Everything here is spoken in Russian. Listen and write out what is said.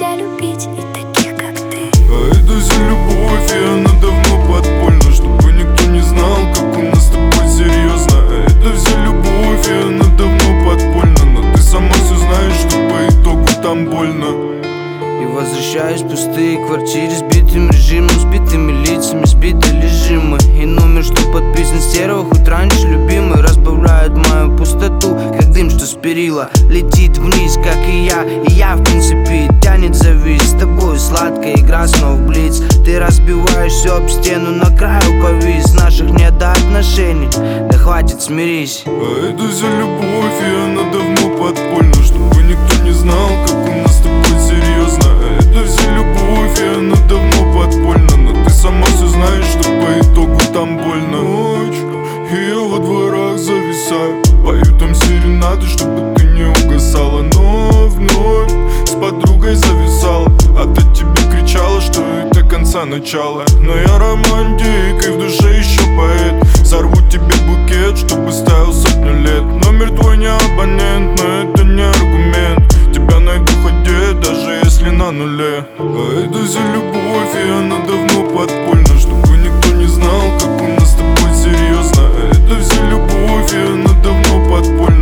нельзя любить и таких, как ты. А это вся любовь, и она давно подпольна, чтобы никто не знал, как у нас с тобой серьезно. А это вся любовь, и она давно подпольна, но ты сама все знаешь, что по итогу там больно. И возвращаюсь в пустые квартиры, сбитым режимом, сбитыми лицами, сбиты лежимы. И номер, что подписан стерва, хоть раньше любимый, разбавляет мою пустоту, как дым, что с перила летит вниз, как и я в принципе тянет завис. С тобой сладкая игра снова в блиц. Ты разбиваешь все об стену, на краю повис. Наших нет до отношений, да хватит, смирись. А это вся любовь, и она давно подпольна, чтобы никто не знал, как у нас с тобой серьезно. А это вся любовь, и она давно подпольна, но ты сама все знаешь, что по итогу там больно. Ночь, и я во дворах зависаю, пою там серенады, чтобы ты не угасала. Но вновь с подругой зависала, а та тебе кричала, что это конца начала. Но я романтик, и в душе еще поэт. Сорву тебе букет, чтобы ставил сотню лет. Номер твой не абонент, но это не аргумент. Тебя найду хоть где, даже если на нуле. А это вся любовь, и она давно подпольна, чтобы никто не знал, как у нас с тобой серьезно. А это вся любовь, и она давно подпольна.